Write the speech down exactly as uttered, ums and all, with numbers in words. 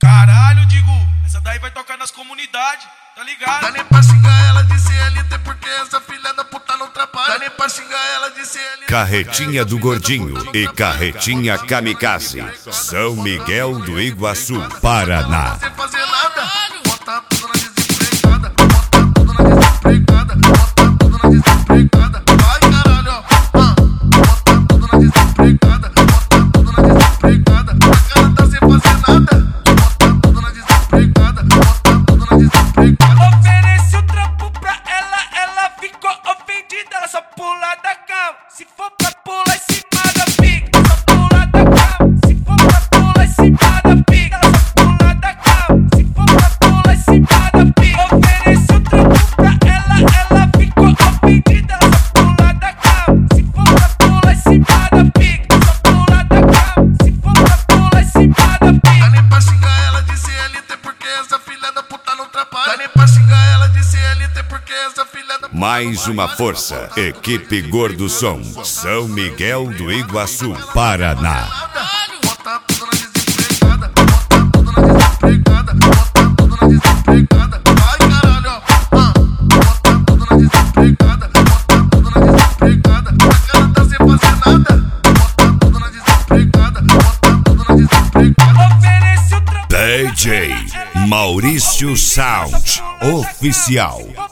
Caralho, digo, essa daí vai tocar nas comunidades, tá ligado? Dá nem pra xingar ela de C L T porque essa filha da puta não trabalha. Dá nem pra xingar ela de C L T. Carretinha do Gordinho e Carretinha Kamikaze, São Miguel do Iguaçu, Paraná. Sem fazer nada, bota tudo na desempregada, bota tudo na desempregada, bota tudo na desempregada. Vai caralho, ó, bota tudo na desempregada, bota tudo na desempregada. A cara tá sem fazer nada, bota tudo na desempregada, bota tudo na desempregada. Oferece o trampo pra ela, ela ficou ofendida, ela só pula da cama. Se for pra pular em cima da pica, só pula da cama. Se for pra pular em cima da pica, ela só pula da cama. Se for pra pular em cima da pica, oferece o trampo pra ela, ela ficou ofendida, ela só pula da cama. Se for pra pular em cima da pica, só pula da cama. Se for pra pular em cima da pica. Dá nem pra xingar ela de C L T porque essa filha da puta não trabalha. Dá nem pra xingar ela de C L T porque essa filha da puta Mais uma força, equipe Gordo Som, São Miguel do Iguaçu, Paraná. bota tudo na desempregada, bota tudo na desempregada, bota tudo na desempregada. Vai caralho, ó, bota tudo na desempregada, bota tudo na desempregada. A cara tá sem fazer nada, bota tudo na desempregada, bota tudo na desempregada. Oferece o trampo D J Maurício Sound Oficial.